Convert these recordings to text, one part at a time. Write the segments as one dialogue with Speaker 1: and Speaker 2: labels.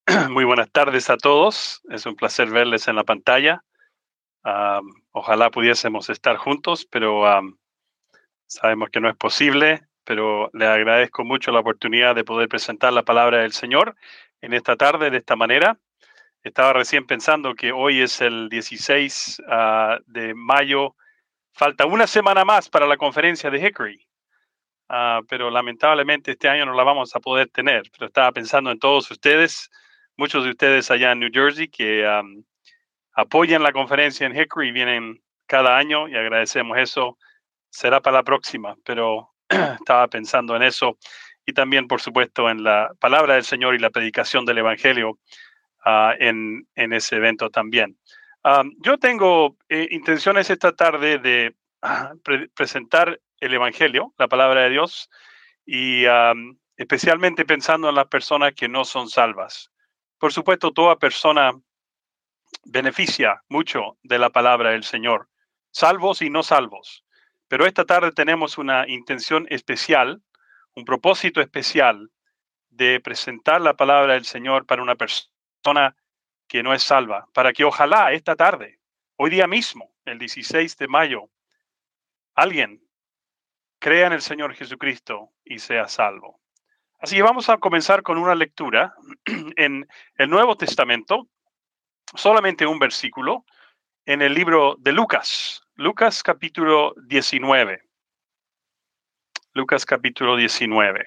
Speaker 1: Muy buenas tardes a todos. Es un placer verles en la pantalla. Ojalá pudiésemos estar juntos, pero sabemos que no es posible. Pero le agradezco mucho la oportunidad de poder presentar la palabra del Señor en esta tarde de esta manera. Estaba recién pensando que hoy es el 16 de mayo. Falta una semana más para la conferencia de Hickory. Pero lamentablemente este año no la vamos a poder tener. Pero estaba pensando en todos ustedes, muchos de ustedes allá en New Jersey que apoyan la conferencia en Hickory y vienen cada año y agradecemos eso. Será para la próxima, pero estaba pensando en eso y también, por supuesto, en la palabra del Señor y la predicación del Evangelio en ese evento también. Yo tengo intenciones esta tarde de presentar el Evangelio, la palabra de Dios, y especialmente pensando en las personas que no son salvas. Por supuesto, toda persona beneficia mucho de la palabra del Señor, salvos y no salvos. Pero esta tarde tenemos una intención especial, un propósito especial de presentar la palabra del Señor para una persona que no es salva, para que ojalá esta tarde, hoy día mismo, el 16 de mayo, alguien crea en el Señor Jesucristo y sea salvo. Así que vamos a comenzar con una lectura en el Nuevo Testamento, solamente un versículo, en el libro de Lucas, Lucas capítulo 19. Lucas capítulo 19.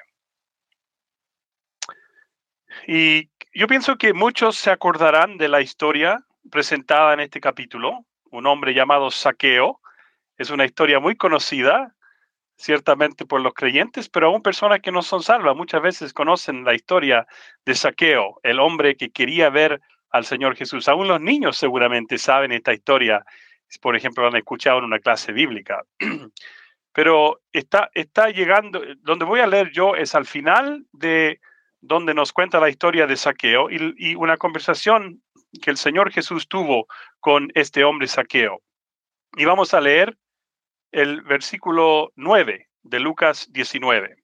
Speaker 1: Y yo pienso que muchos se acordarán de la historia presentada en este capítulo, un hombre llamado Zaqueo. Es una historia muy conocida, ciertamente por los creyentes, pero aún personas que no son salvas muchas veces conocen la historia de Zaqueo, el hombre que quería ver al Señor Jesús. Aún los niños seguramente saben esta historia, por ejemplo, la han escuchado en una clase bíblica. Pero está llegando, donde voy a leer yo es al final de donde nos cuenta la historia de Zaqueo y una conversación que el Señor Jesús tuvo con este hombre Zaqueo. Y vamos a leer el versículo 9 de Lucas 19.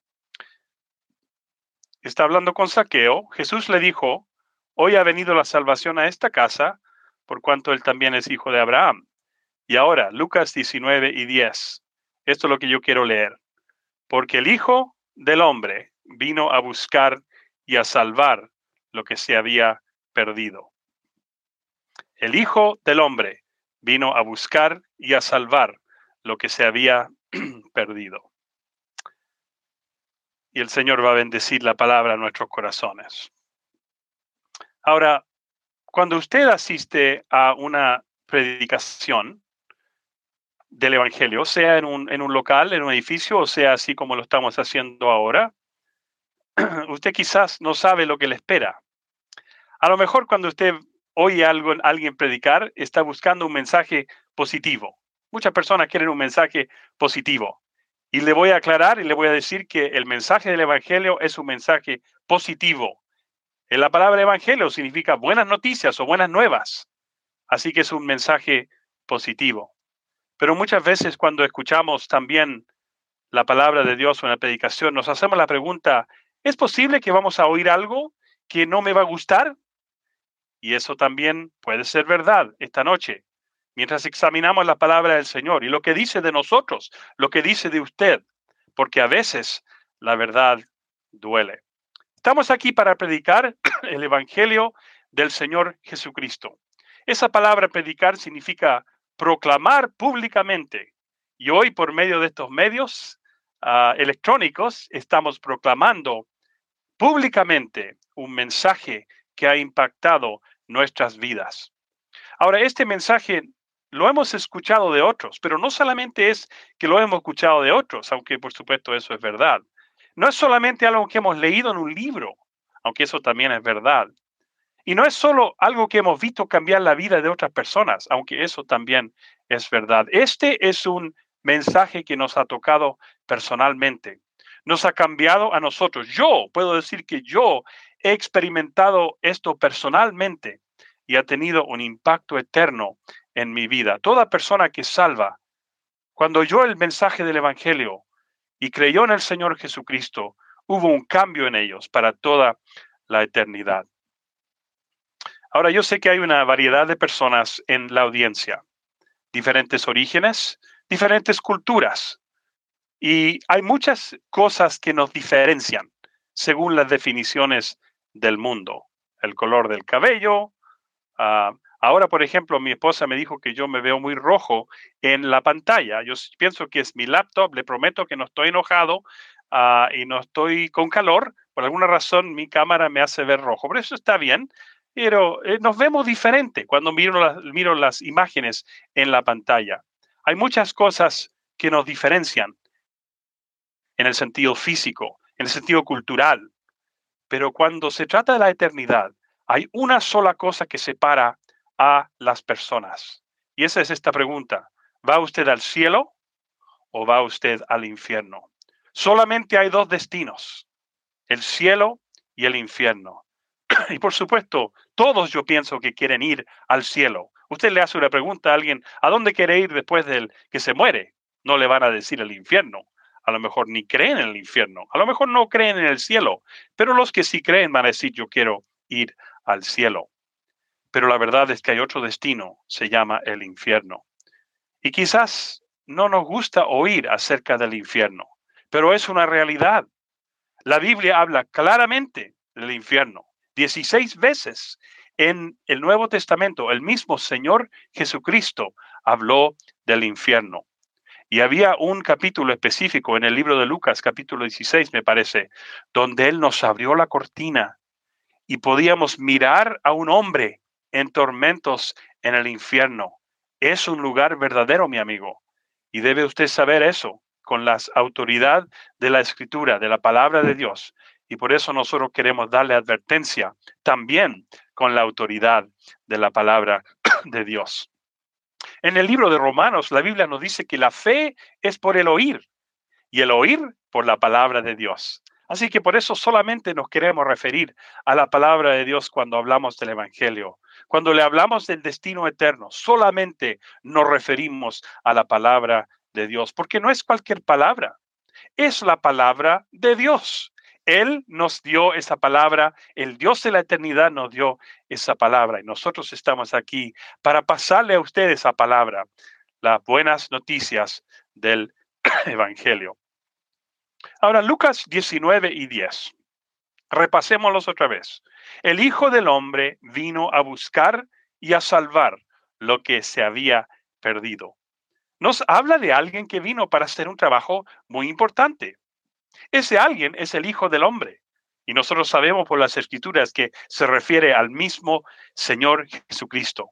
Speaker 1: Está hablando con Zaqueo. Jesús le dijo: hoy ha venido la salvación a esta casa, por cuanto él también es hijo de Abraham. Y ahora, Lucas 19 y 10. Esto es lo que yo quiero leer. Porque el Hijo del Hombre vino a buscar y a salvar lo que se había perdido. El Hijo del Hombre vino a buscar y a salvar lo que se había perdido. Y el Señor va a bendecir la palabra a nuestros corazones. Ahora, cuando usted asiste a una predicación del Evangelio, sea en un local, en un edificio, o sea así como lo estamos haciendo ahora, usted quizás no sabe lo que le espera. A lo mejor cuando usted oye a alguien predicar, está buscando un mensaje positivo. Muchas personas quieren un mensaje positivo. Y le voy a aclarar y le voy a decir que el mensaje del Evangelio es un mensaje positivo. En la palabra Evangelio significa buenas noticias o buenas nuevas. Así que es un mensaje positivo. Pero muchas veces cuando escuchamos también la palabra de Dios o una predicación, nos hacemos la pregunta: ¿es posible que vamos a oír algo que no me va a gustar? Y eso también puede ser verdad esta noche, mientras examinamos la palabra del Señor y lo que dice de nosotros, lo que dice de usted, porque a veces la verdad duele. Estamos aquí para predicar el Evangelio del Señor Jesucristo. Esa palabra predicar significa proclamar públicamente. Y hoy, por medio de estos medios electrónicos, estamos proclamando públicamente un mensaje que ha impactado nuestras vidas. Ahora, este mensaje lo hemos escuchado de otros, pero no solamente es que lo hemos escuchado de otros, aunque por supuesto eso es verdad. No es solamente algo que hemos leído en un libro, aunque eso también es verdad. Y no es solo algo que hemos visto cambiar la vida de otras personas, aunque eso también es verdad. Este es un mensaje que nos ha tocado personalmente. Nos ha cambiado a nosotros. Yo puedo decir que yo he experimentado esto personalmente y ha tenido un impacto eterno en mi vida. Toda persona que salva, cuando oyó el mensaje del Evangelio y creyó en el Señor Jesucristo, hubo un cambio en ellos para toda la eternidad. Ahora, yo sé que hay una variedad de personas en la audiencia, diferentes orígenes, diferentes culturas, y hay muchas cosas que nos diferencian según las definiciones del mundo. El color del cabello. Ahora, por ejemplo, mi esposa me dijo que yo me veo muy rojo en la pantalla. Yo pienso que es mi laptop. Le prometo que no estoy enojado y no estoy con calor. Por alguna razón, mi cámara me hace ver rojo. Pero eso está bien. Pero nos vemos diferente cuando miro las imágenes en la pantalla. Hay muchas cosas que nos diferencian en el sentido físico, en el sentido cultural. Pero cuando se trata de la eternidad, hay una sola cosa que separa a las personas. Y esa es esta pregunta. ¿Va usted al cielo o va usted al infierno? Solamente hay dos destinos, el cielo y el infierno. Y por supuesto, todos yo pienso que quieren ir al cielo. Usted le hace una pregunta a alguien, ¿a dónde quiere ir después del que se muere? No le van a decir el infierno. A lo mejor ni creen en el infierno. A lo mejor no creen en el cielo. Pero los que sí creen van a decir, yo quiero ir al cielo. Pero la verdad es que hay otro destino, se llama el infierno. Y quizás no nos gusta oír acerca del infierno, pero es una realidad. La Biblia habla claramente del infierno. 16 veces en el Nuevo Testamento, el mismo Señor Jesucristo habló del infierno. Y había un capítulo específico en el libro de Lucas, capítulo 16, me parece, donde Él nos abrió la cortina y podíamos mirar a un hombre en tormentos en el infierno. Es un lugar verdadero, mi amigo. Y debe usted saber eso con la autoridad de la Escritura, de la palabra de Dios. Y por eso nosotros queremos darle advertencia también con la autoridad de la palabra de Dios. En el libro de Romanos, la Biblia nos dice que la fe es por el oír y el oír por la palabra de Dios. Así que por eso solamente nos queremos referir a la palabra de Dios cuando hablamos del Evangelio. Cuando le hablamos del destino eterno, solamente nos referimos a la palabra de Dios, porque no es cualquier palabra, es la palabra de Dios. Él nos dio esa palabra, el Dios de la eternidad nos dio esa palabra y nosotros estamos aquí para pasarle a ustedes esa palabra, las buenas noticias del Evangelio. Ahora, Lucas 19:10. Repasémoslos otra vez. El Hijo del Hombre vino a buscar y a salvar lo que se había perdido. Nos habla de alguien que vino para hacer un trabajo muy importante. Ese alguien es el Hijo del Hombre. Y nosotros sabemos por las Escrituras que se refiere al mismo Señor Jesucristo.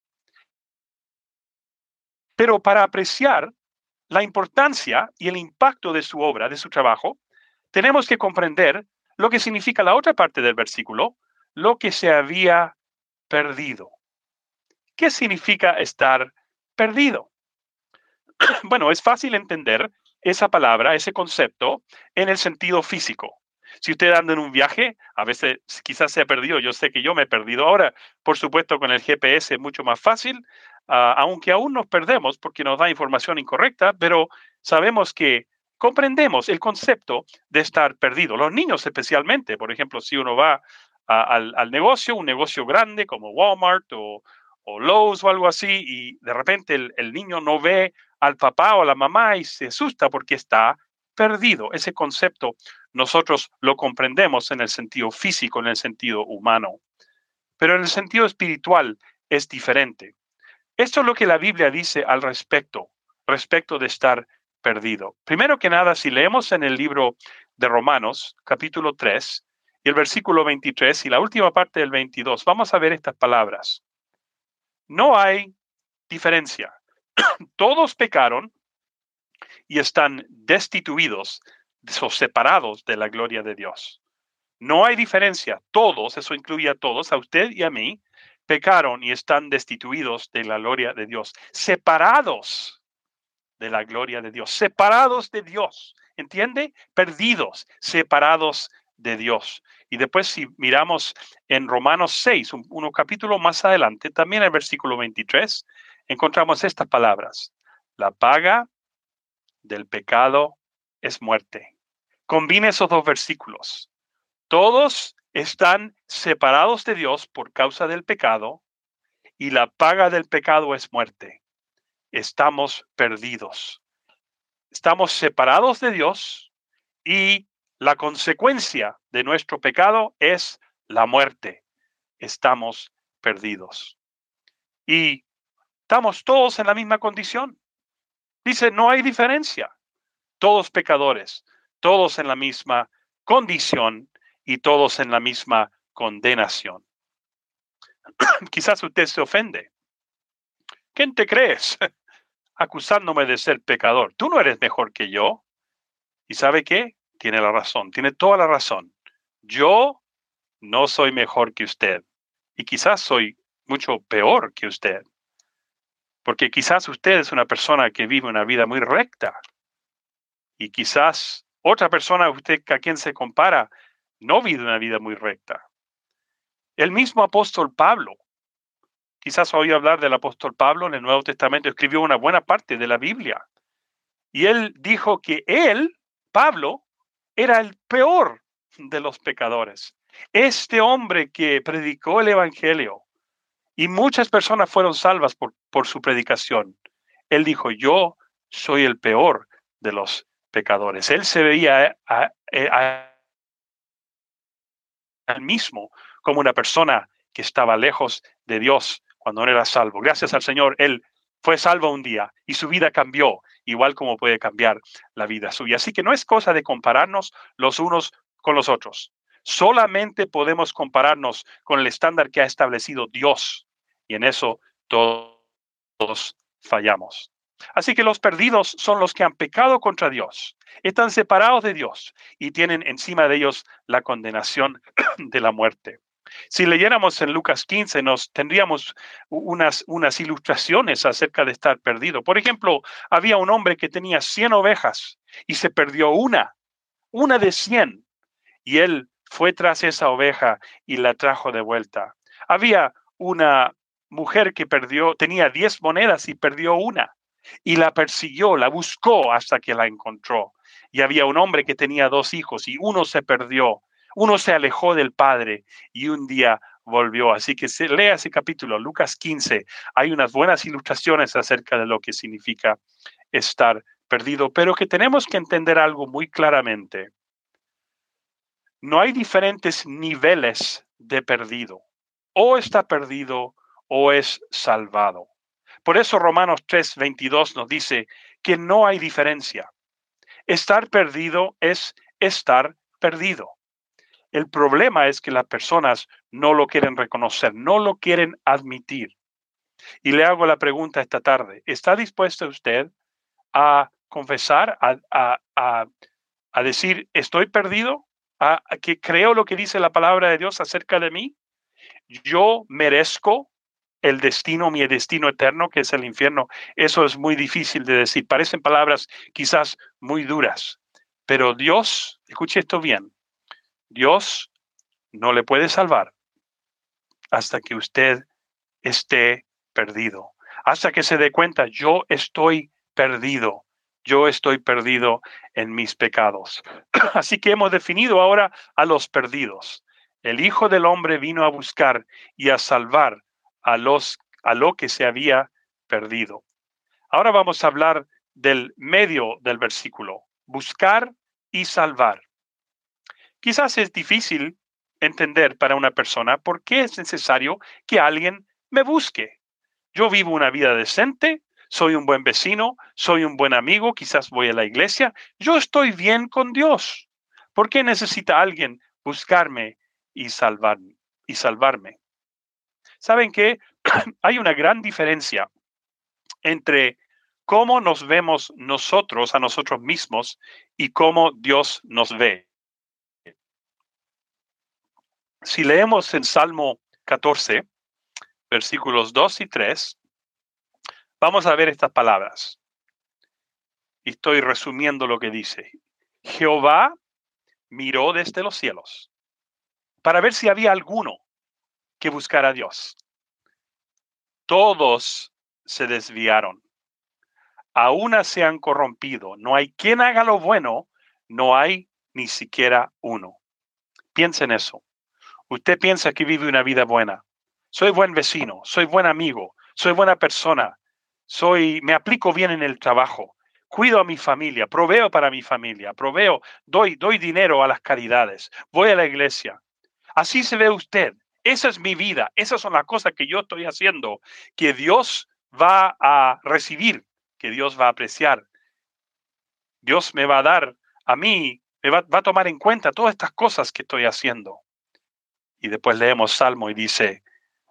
Speaker 1: Pero para apreciar la importancia y el impacto de su obra, de su trabajo, tenemos que comprender lo que significa la otra parte del versículo, lo que se había perdido. ¿Qué significa estar perdido? Bueno, es fácil entender esa palabra, ese concepto, en el sentido físico. Si usted anda en un viaje, a veces quizás se ha perdido, yo sé que yo me he perdido ahora, por supuesto con el GPS es mucho más fácil, aunque aún nos perdemos porque nos da información incorrecta, pero sabemos que comprendemos el concepto de estar perdido. Los niños especialmente, por ejemplo, si uno va al negocio, un negocio grande como Walmart o Lowe's o algo así, y de repente el niño no ve al papá o a la mamá y se asusta porque está perdido. Ese concepto nosotros lo comprendemos en el sentido físico, en el sentido humano, pero en el sentido espiritual es diferente. Esto es lo que la Biblia dice al respecto de estar perdido. Primero que nada, si leemos en el libro de Romanos, capítulo 3, y el versículo 23 y la última parte del 22, vamos a ver estas palabras. No hay diferencia. Todos pecaron y están destituidos o separados de la gloria de Dios. No hay diferencia. Todos, eso incluye a todos, a usted y a mí, pecaron y están destituidos de la gloria de Dios. Separados de la gloria de Dios. Separados de Dios. ¿Entiende? Perdidos, separados de Dios. Y después si miramos en Romanos 6, unos capítulos más adelante, también en el versículo 23, encontramos estas palabras. La paga del pecado es muerte. Combine esos dos versículos. Todos están separados de Dios por causa del pecado y la paga del pecado es muerte. Estamos perdidos. Estamos separados de Dios y la consecuencia de nuestro pecado es la muerte. Estamos perdidos. Y estamos todos en la misma condición. Dice, no hay diferencia. Todos pecadores, todos en la misma condición y todos en la misma condenación. Quizás usted se ofende. ¿Quién te crees? Acusándome de ser pecador. Tú no eres mejor que yo. ¿Y sabe qué? Tiene la razón, tiene toda la razón. Yo no soy mejor que usted. Y quizás soy mucho peor que usted. Porque quizás usted es una persona que vive una vida muy recta. Y quizás otra persona a quien se compara no vive una vida muy recta. El mismo apóstol Pablo, quizás oí hablar del apóstol Pablo en el Nuevo Testamento, escribió una buena parte de la Biblia. Y él dijo que él, Pablo, era el peor de los pecadores. Este hombre que predicó el Evangelio y muchas personas fueron salvas por su predicación. Él dijo, yo soy el peor de los pecadores. Él se veía a él mismo como una persona que estaba lejos de Dios cuando no era salvo. Gracias al Señor, él fue salvo un día y su vida cambió, igual como puede cambiar la vida suya. Así que no es cosa de compararnos los unos con los otros. Solamente podemos compararnos con el estándar que ha establecido Dios. Y en eso todos fallamos. Así que los perdidos son los que han pecado contra Dios, están separados de Dios y tienen encima de ellos la condenación de la muerte. Si leyéramos en Lucas 15, nos tendríamos unas ilustraciones acerca de estar perdido. Por ejemplo, había un hombre que tenía 100 ovejas y se perdió una de 100, y él fue tras esa oveja y la trajo de vuelta. Había una mujer que tenía 10 monedas y perdió una, y la persiguió, la buscó hasta que la encontró. Y había un hombre que tenía 2 hijos y uno se perdió, uno se alejó del padre y un día volvió. Así que lea ese capítulo, Lucas 15. Hay unas buenas ilustraciones acerca de lo que significa estar perdido, pero que tenemos que entender algo muy claramente. No hay diferentes niveles de perdido. O está perdido o es salvado. Por eso Romanos 3:22 nos dice que no hay diferencia. Estar perdido es estar perdido. El problema es que las personas no lo quieren reconocer, no lo quieren admitir. Y le hago la pregunta esta tarde. ¿Está dispuesto usted a confesar, a decir, estoy perdido? ¿A que creo lo que dice la palabra de Dios acerca de mí? Yo merezco mi destino eterno, que es el infierno. Eso es muy difícil de decir. Parecen palabras quizás muy duras. Pero Dios, escuche esto bien, Dios no le puede salvar hasta que usted esté perdido. Hasta que se dé cuenta, yo estoy perdido. Yo estoy perdido en mis pecados. Así que hemos definido ahora a los perdidos. El Hijo del Hombre vino a buscar y a salvar a lo que se había perdido. Ahora vamos a hablar del medio del versículo, buscar y salvar. Quizás es difícil entender para una persona por qué es necesario que alguien me busque. Yo vivo una vida decente, soy un buen vecino, soy un buen amigo, quizás voy a la iglesia. Yo estoy bien con Dios. ¿Por qué necesita alguien buscarme y salvarme? ¿Saben qué? Hay una gran diferencia entre cómo nos vemos nosotros a nosotros mismos y cómo Dios nos ve. Si leemos en Salmo 14, versículos 2 y 3, vamos a ver estas palabras. Y estoy resumiendo lo que dice. Jehová miró desde los cielos para ver si había alguno que buscara a Dios. Todos se desviaron. A una se han corrompido. No hay quien haga lo bueno, no hay ni siquiera uno. Piensen eso. Usted piensa que vive una vida buena. Soy buen vecino, soy buen amigo, soy buena persona, me aplico bien en el trabajo, cuido a mi familia, proveo para mi familia, doy dinero a las caridades, voy a la iglesia. Así se ve usted. Esa es mi vida. Esas son las cosas que yo estoy haciendo, que Dios va a recibir, que Dios va a apreciar. Dios me va a dar a mí, va a tomar en cuenta todas estas cosas que estoy haciendo. Y después leemos Salmo y dice,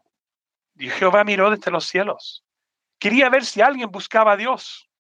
Speaker 1: y Jehová miró desde los cielos. Quería ver si alguien buscaba a Dios.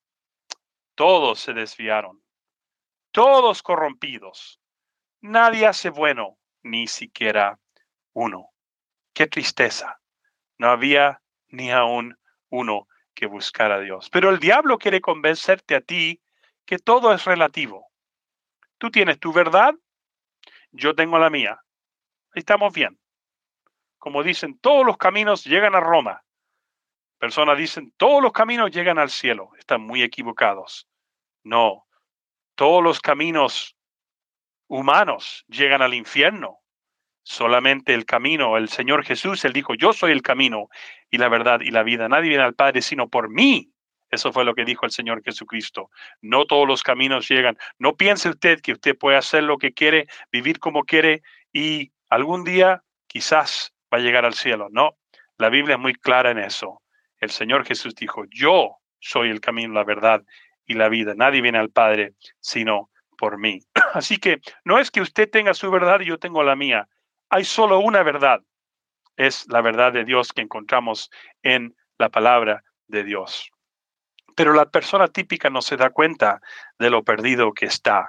Speaker 1: Todos se desviaron, todos corrompidos. Nadie hace bueno, ni siquiera uno. Qué tristeza. No había ni aún uno que buscara a Dios. Pero el diablo quiere convencerte a ti que todo es relativo. Tú tienes tu verdad, yo tengo la mía. Estamos bien. Como dicen, todos los caminos llegan a Roma. Personas dicen, todos los caminos llegan al cielo. Están muy equivocados. No, todos los caminos humanos llegan al infierno. Solamente el camino, el Señor Jesús, Él dijo, yo soy el camino y la verdad y la vida. Nadie viene al Padre sino por mí. Eso fue lo que dijo el Señor Jesucristo. No todos los caminos llegan. No piense usted que usted puede hacer lo que quiere, vivir como quiere y algún día quizás va a llegar al cielo. No, la Biblia es muy clara en eso. El Señor Jesús dijo, yo soy el camino, la verdad y la vida. Nadie viene al Padre sino por mí. Así que no es que usted tenga su verdad y yo tengo la mía. Hay solo una verdad, es la verdad de Dios que encontramos en la palabra de Dios. Pero la persona típica no se da cuenta de lo perdido que está.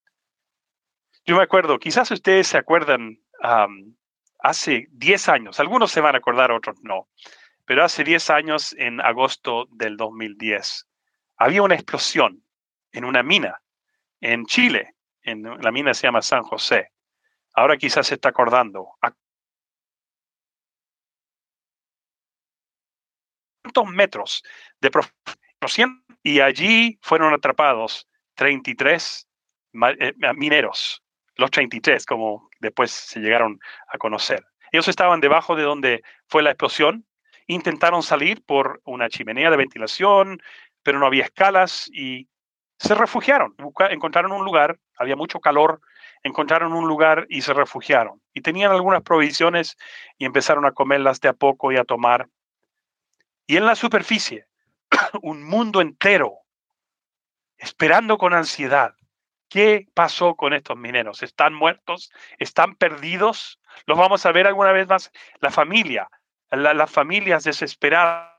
Speaker 1: Yo me acuerdo, quizás ustedes se acuerdan, hace 10 años, algunos se van a acordar, otros no, pero hace 10 años, en agosto del 2010, había una explosión en una mina en Chile, la mina se llama San José. Ahora quizás se está acordando. Metros de profundidad y allí fueron atrapados 33 mineros, los 33 como después se llegaron a conocer. Ellos estaban debajo de donde fue la explosión, intentaron salir por una chimenea de ventilación, pero no había escalas y se refugiaron, encontraron un lugar, había mucho calor, encontraron un lugar y se refugiaron. Y tenían algunas provisiones y empezaron a comerlas de a poco y a tomar. Y en la superficie, un mundo entero esperando con ansiedad. ¿Qué pasó con estos mineros? ¿Están muertos? ¿Están perdidos? ¿Los vamos a ver alguna vez más? La familia, las familias desesperadas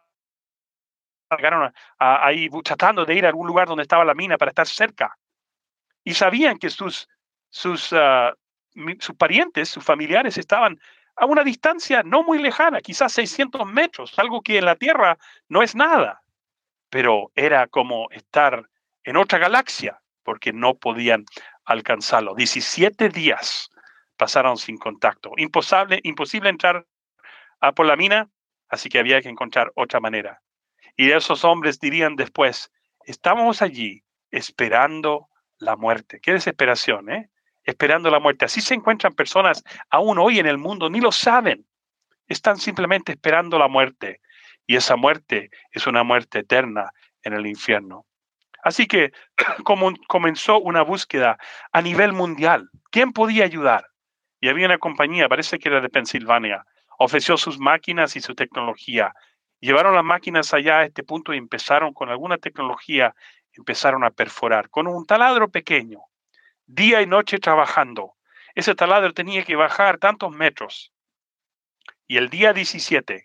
Speaker 1: llegaron ahí tratando de ir a algún lugar donde estaba la mina para estar cerca. Y sabían que sus parientes, sus familiares estaban a una distancia no muy lejana, quizás 600 metros, algo que en la Tierra no es nada. Pero era como estar en otra galaxia, porque no podían alcanzarlo. 17 días pasaron sin contacto. Imposible entrar por la mina, así que había que encontrar otra manera. Y esos hombres dirían después, estábamos allí esperando la muerte. Qué desesperación, ¿eh? Esperando la muerte. Así se encuentran personas aún hoy en el mundo, ni lo saben. Están simplemente esperando la muerte. Y esa muerte es una muerte eterna en el infierno. Así que comenzó una búsqueda a nivel mundial. ¿Quién podía ayudar? Y había una compañía, parece que era de Pensilvania, ofreció sus máquinas y su tecnología. Llevaron las máquinas allá a este punto y empezaron con alguna tecnología, empezaron a perforar con un taladro pequeño, día y noche trabajando. Ese taladro tenía que bajar tantos metros. Y el día 17,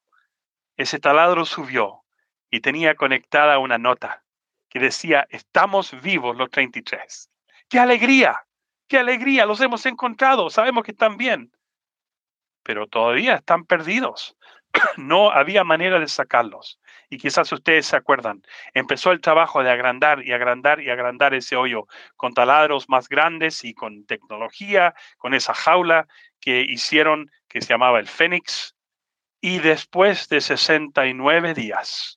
Speaker 1: ese taladro subió y tenía conectada una nota que decía, estamos vivos los 33. ¡Qué alegría! ¡Qué alegría! Los hemos encontrado, sabemos que están bien. Pero todavía están perdidos. No había manera de sacarlos. Y quizás ustedes se acuerdan, empezó el trabajo de agrandar y agrandar y agrandar ese hoyo con taladros más grandes y con tecnología, con esa jaula que hicieron, que se llamaba el Fénix. Y después de 69 días,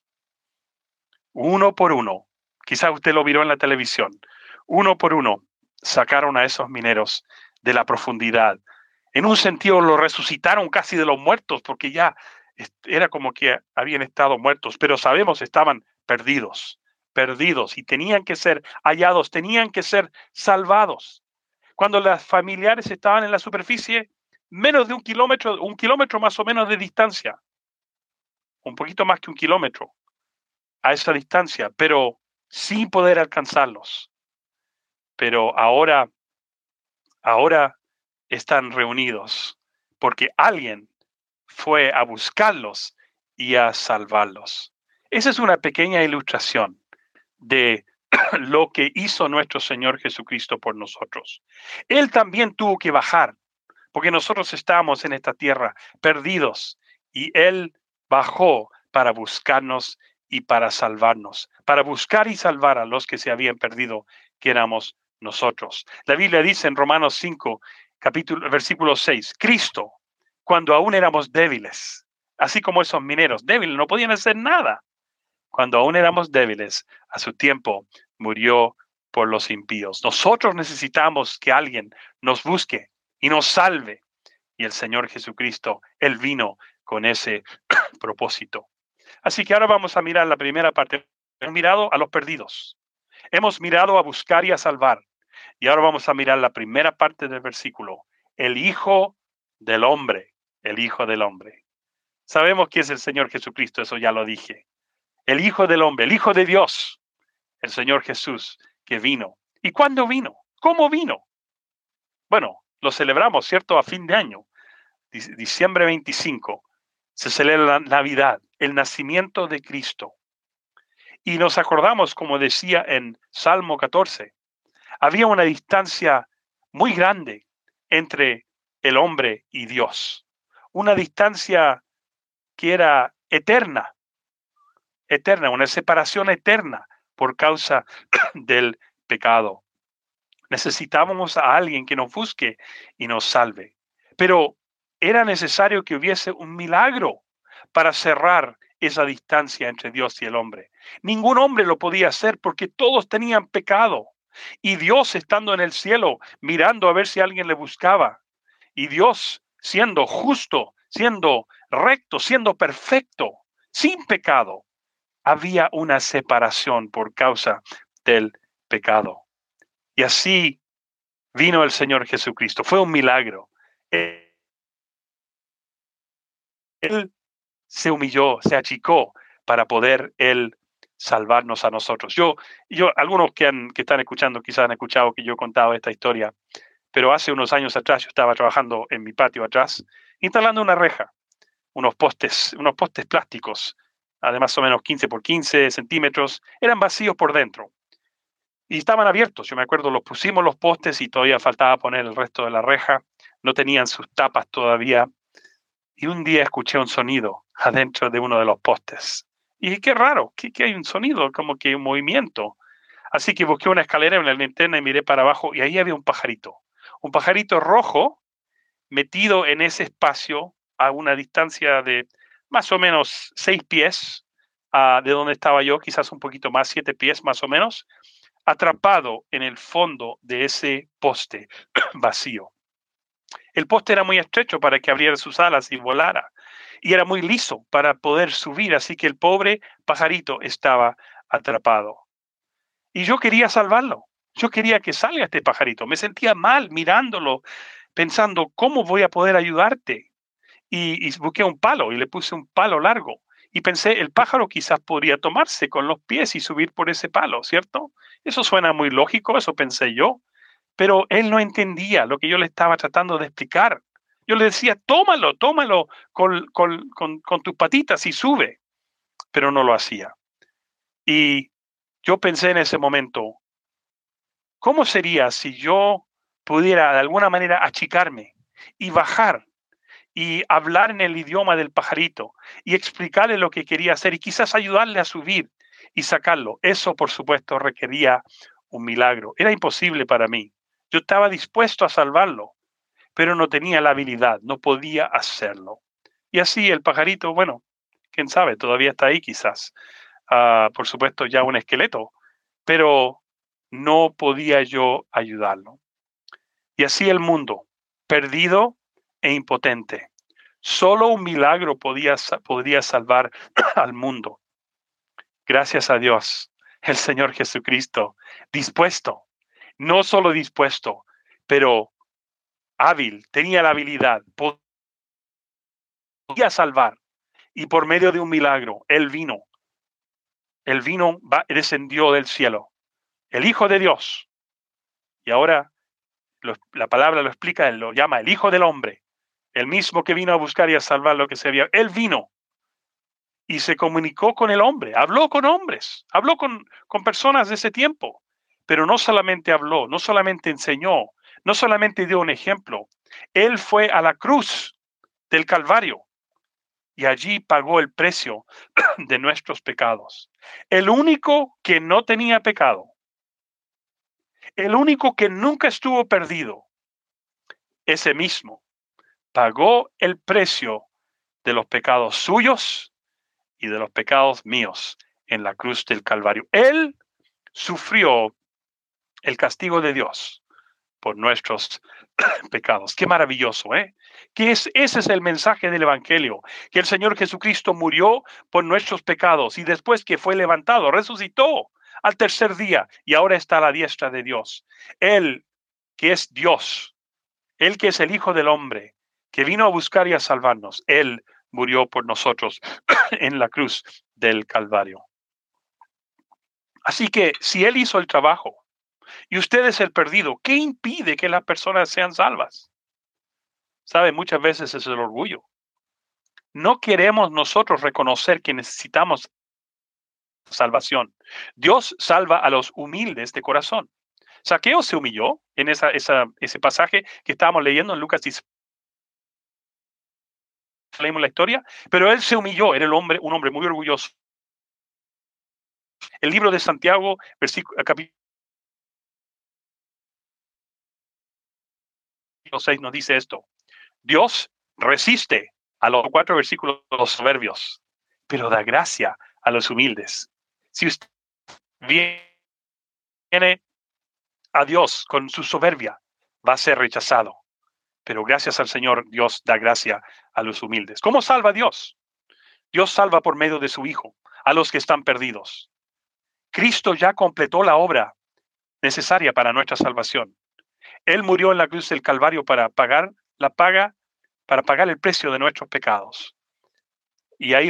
Speaker 1: uno por uno, quizás usted lo miró en la televisión, uno por uno sacaron a esos mineros de la profundidad En un sentido lo resucitaron casi de los muertos, porque ya era como que habían estado muertos, pero sabemos estaban perdidos, perdidos, y tenían que ser hallados, tenían que ser salvados. Cuando los familiares estaban en la superficie, menos de un kilómetro más o menos de distancia, un poquito más que un kilómetro a esa distancia, pero sin poder alcanzarlos. Pero ahora están reunidos porque alguien fue a buscarlos y a salvarlos. Esa es una pequeña ilustración de lo que hizo nuestro Señor Jesucristo por nosotros. Él también tuvo que bajar, porque nosotros estábamos en esta tierra perdidos, y Él bajó para buscarnos y para salvarnos, para buscar y salvar a los que se habían perdido, que éramos nosotros. La Biblia dice en Romanos 5, versículo 6, Cristo, cuando aún éramos débiles, así como esos mineros débiles, no podían hacer nada. Cuando aún éramos débiles, a su tiempo murió por los impíos. Nosotros necesitamos que alguien nos busque y nos salve. Y el Señor Jesucristo, Él vino con ese propósito. Así que ahora vamos a mirar la primera parte. Hemos mirado a los perdidos. Hemos mirado a buscar y a salvar. Y ahora vamos a mirar la primera parte del versículo. El Hijo del Hombre. El Hijo del Hombre. Sabemos que es el Señor Jesucristo, eso ya lo dije. El Hijo del Hombre, el Hijo de Dios, el Señor Jesús, que vino. ¿Y cuándo vino? ¿Cómo vino? Bueno, lo celebramos, ¿cierto? A fin de año, diciembre 25, se celebra la Navidad, el nacimiento de Cristo. Y nos acordamos, como decía en Salmo 14, había una distancia muy grande entre el hombre y Dios. Una distancia que era eterna, una separación eterna por causa del pecado. Necesitábamos a alguien que nos busque y nos salve. Pero era necesario que hubiese un milagro para cerrar esa distancia entre Dios y el hombre. Ningún hombre lo podía hacer porque todos tenían pecado. Y Dios estando en el cielo, mirando a ver si alguien le buscaba. Y Dios siendo justo, siendo recto, siendo perfecto, sin pecado. Había una separación por causa del pecado. Y así vino el Señor Jesucristo. Fue un milagro. Él se humilló, se achicó para poder Él salvarnos a nosotros. Algunos que están escuchando quizás han escuchado que yo he contado esta historia, pero hace unos años atrás yo estaba trabajando en mi patio atrás, instalando una reja, unos postes plásticos, de más o menos 15 por 15 centímetros, eran vacíos por dentro. Y estaban abiertos, yo me acuerdo, los pusimos los postes y todavía faltaba poner el resto de la reja, no tenían sus tapas todavía. Y un día escuché un sonido adentro de uno de los postes. Y dije, qué raro, que hay un sonido, como que un movimiento. Así que busqué una escalera en la linterna y miré para abajo y ahí había un pajarito rojo metido en ese espacio a una distancia de más o menos 6 pies de donde estaba yo, quizás un poquito más, 7 pies más o menos, atrapado en el fondo de ese poste vacío. El poste era muy estrecho para que abriera sus alas y volara, y era muy liso para poder subir, así que el pobre pajarito estaba atrapado. Y yo quería salvarlo, yo quería que salga este pajarito. Me sentía mal mirándolo, pensando, ¿cómo voy a poder ayudarte? Y busqué un palo y le puse un palo largo. Y pensé, el pájaro quizás podría tomarse con los pies y subir por ese palo, ¿cierto? Eso suena muy lógico, eso pensé yo. Pero él no entendía lo que yo le estaba tratando de explicar. Yo le decía, tómalo con tus patitas y sube. Pero no lo hacía. Y yo pensé en ese momento, ¿cómo sería si yo pudiera de alguna manera achicarme y bajar y hablar en el idioma del pajarito y explicarle lo que quería hacer y quizás ayudarle a subir y sacarlo? Eso, por supuesto, requería un milagro. Era imposible para mí. Yo estaba dispuesto a salvarlo, pero no tenía la habilidad, no podía hacerlo. Y así el pajarito, bueno, quién sabe, todavía está ahí quizás. Por supuesto, ya un esqueleto, pero no podía yo ayudarlo. Y así el mundo, perdido, e impotente. Solo un milagro podría salvar al mundo. Gracias a Dios, el Señor Jesucristo, dispuesto, no solo dispuesto, pero hábil, tenía la habilidad, podía salvar. Y por medio de un milagro, Él vino, descendió del cielo, el Hijo de Dios. Y ahora la palabra lo explica, Él lo llama el Hijo del Hombre, el mismo que vino a buscar y a salvar lo que se había. Él vino y se comunicó con el hombre, habló con hombres, habló con personas de ese tiempo, pero no solamente habló, no solamente enseñó, no solamente dio un ejemplo, Él fue a la cruz del Calvario y allí pagó el precio de nuestros pecados. El único que no tenía pecado, el único que nunca estuvo perdido, ese mismo, pagó el precio de los pecados suyos y de los pecados míos en la cruz del Calvario. Él sufrió el castigo de Dios por nuestros pecados. Qué maravilloso, ¿eh? Ese es el mensaje del Evangelio, que el Señor Jesucristo murió por nuestros pecados y después que fue levantado, resucitó al tercer día y ahora está a la diestra de Dios. Él, que es Dios, Él que es el Hijo del Hombre, que vino a buscar y a salvarnos, Él murió por nosotros en la cruz del Calvario. Así que si Él hizo el trabajo y usted es el perdido, ¿qué impide que las personas sean salvas? ¿Sabe? Muchas veces es el orgullo. No queremos nosotros reconocer que necesitamos salvación. Dios salva a los humildes de corazón. Zaqueo se humilló en ese pasaje que estábamos leyendo en Lucas 10. Leímos la historia, pero él se humilló, era un hombre muy orgulloso. El libro de Santiago, capítulo 6 nos dice esto. Dios resiste a los 4 versículos de los soberbios, pero da gracia a los humildes. Si usted viene a Dios con su soberbia, va a ser rechazado. Pero gracias al Señor, Dios da gracia a los humildes. ¿Cómo salva Dios? Dios salva por medio de su Hijo a los que están perdidos. Cristo ya completó la obra necesaria para nuestra salvación. Él murió en la cruz del Calvario para pagar el precio de nuestros pecados. Y ahí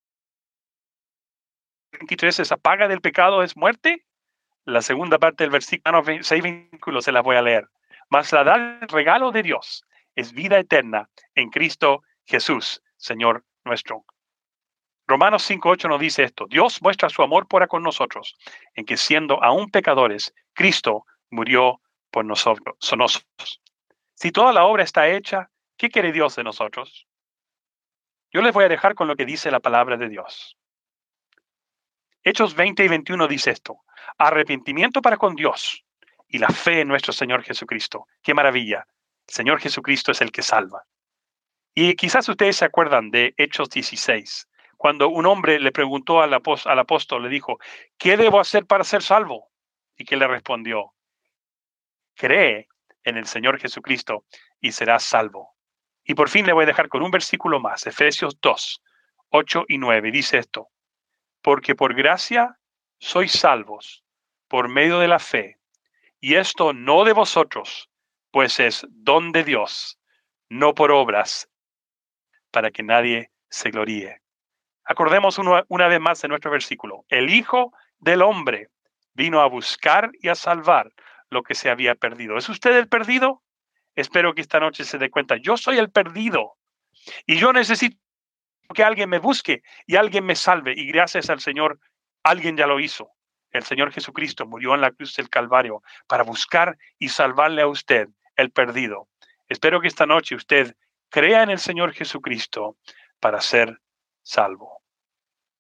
Speaker 1: 23, esa paga del pecado es muerte. La segunda parte del versículo 6 vínculos se las voy a leer. Mas la da el regalo de Dios es vida eterna en Cristo Jesús, Señor nuestro. Romanos 5:8 nos dice esto. Dios muestra su amor para con nosotros, en que siendo aún pecadores, Cristo murió por nosotros. Si toda la obra está hecha, ¿qué quiere Dios de nosotros? Yo les voy a dejar con lo que dice la palabra de Dios. Hechos 20 y 21 dice esto. Arrepentimiento para con Dios y la fe en nuestro Señor Jesucristo. ¡Qué maravilla! El Señor Jesucristo es el que salva. Y quizás ustedes se acuerdan de Hechos 16, cuando un hombre le preguntó al apóstol, le dijo, ¿qué debo hacer para ser salvo? Y que le respondió, cree en el Señor Jesucristo y serás salvo. Y por fin le voy a dejar con un versículo más, Efesios 2, 8 y 9, dice esto. Porque por gracia sois salvos por medio de la fe, y esto no de vosotros, pues es don de Dios, no por obras, para que nadie se gloríe. Acordemos una vez más de nuestro versículo. El Hijo del Hombre vino a buscar y a salvar lo que se había perdido. ¿Es usted el perdido? Espero que esta noche se dé cuenta. Yo soy el perdido y yo necesito que alguien me busque y alguien me salve. Y gracias al Señor, alguien ya lo hizo. El Señor Jesucristo murió en la cruz del Calvario para buscar y salvarle a usted, el perdido. Espero que esta noche usted crea en el Señor Jesucristo para ser salvo.